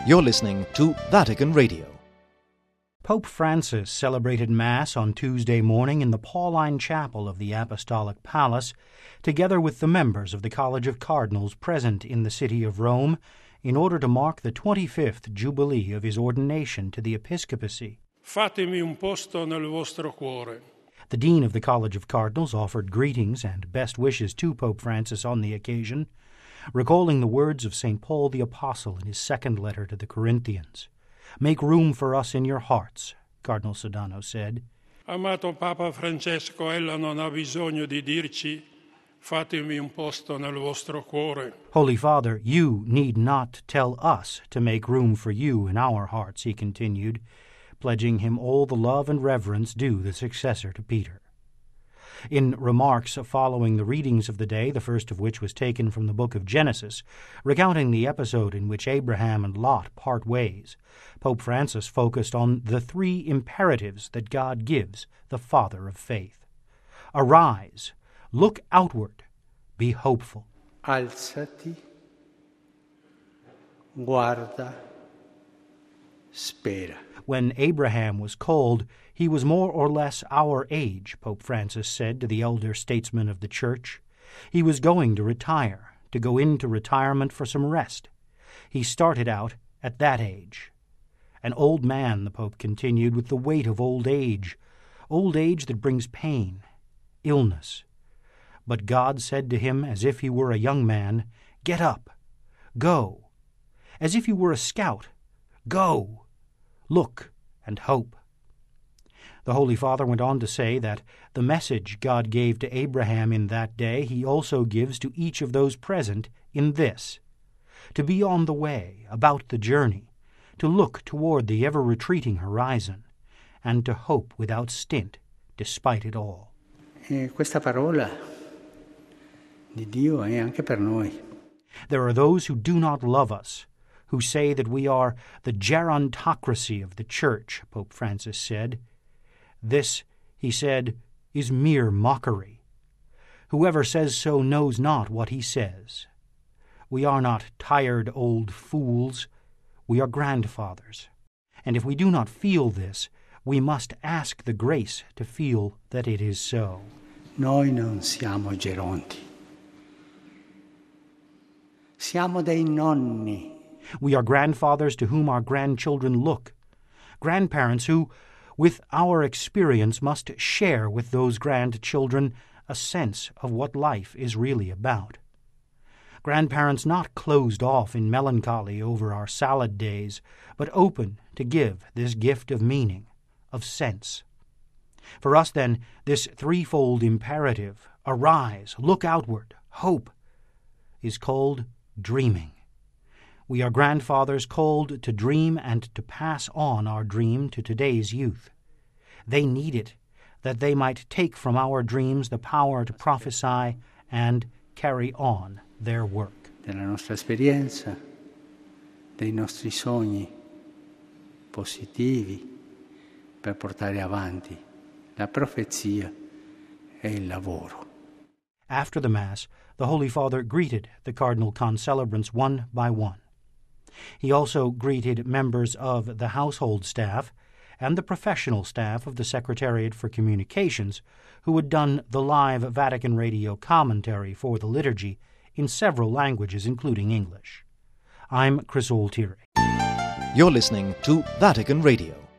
You're listening to Vatican Radio. Pope Francis celebrated Mass on Tuesday morning in the Pauline Chapel of the Apostolic Palace, together with the members of the College of Cardinals present in the city of Rome, in order to mark the 25th Jubilee of his ordination to the episcopacy. Fatemi un posto nel vostro cuore. The Dean of the College of Cardinals offered greetings and best wishes to Pope Francis on the occasion, recalling the words of St. Paul the Apostle in his second letter to the Corinthians. "Make room for us in your hearts," Cardinal Sodano said. Amato Papa Francesco, ella non ha bisogno di dirci fatemi un posto nel vostro cuore. Holy Father, you need not tell us to make room for you in our hearts, he continued, pledging him all the love and reverence due the successor to Peter. In remarks following the readings of the day, the first of which was taken from the book of Genesis, recounting the episode in which Abraham and Lot part ways, Pope Francis focused on the three imperatives that God gives the father of faith. Arise, look outward, be hopeful. Alzati, guarda, spera. When Abraham was called, he was more or less our age, Pope Francis said to the elder statesmen of the Church. He was going to retire, to go into retirement for some rest. He started out at that age. An old man, the Pope continued, with the weight of old age that brings pain, illness. But God said to him, as if he were a young man, "Get up, go." As if he were a scout, "Go, look and hope." The Holy Father went on to say that the message God gave to Abraham in that day he also gives to each of those present in this: to be on the way, about the journey, to look toward the ever-retreating horizon, and to hope without stint, despite it all. Questa parola di Dio è anche per noi. There are those who do not love us, who say that we are the gerontocracy of the Church, Pope Francis said. This, he said, is mere mockery. Whoever says so knows not what he says. We are not tired old fools. We are grandfathers. And if we do not feel this, we must ask the grace to feel that it is so. Noi non siamo geronti. Siamo dei nonni. We are grandfathers to whom our grandchildren look, grandparents who, with our experience, must share with those grandchildren a sense of what life is really about. Grandparents not closed off in melancholy over our salad days, but open to give this gift of meaning, of sense. For us, then, this threefold imperative, arise, look outward, hope, is called dreaming. We are grandfathers called to dream and to pass on our dream to today's youth. They need it, that they might take from our dreams the power to prophesy and carry on their work. Della nostra esperienza, dei nostri sogni positivi per portare avanti la profezia e il lavoro. After the Mass, the Holy Father greeted the cardinal concelebrants one by one. He also greeted members of the household staff and the professional staff of the Secretariat for Communications, who had done the live Vatican Radio commentary for the liturgy in several languages, including English. I'm Chris Altieri. You're listening to Vatican Radio.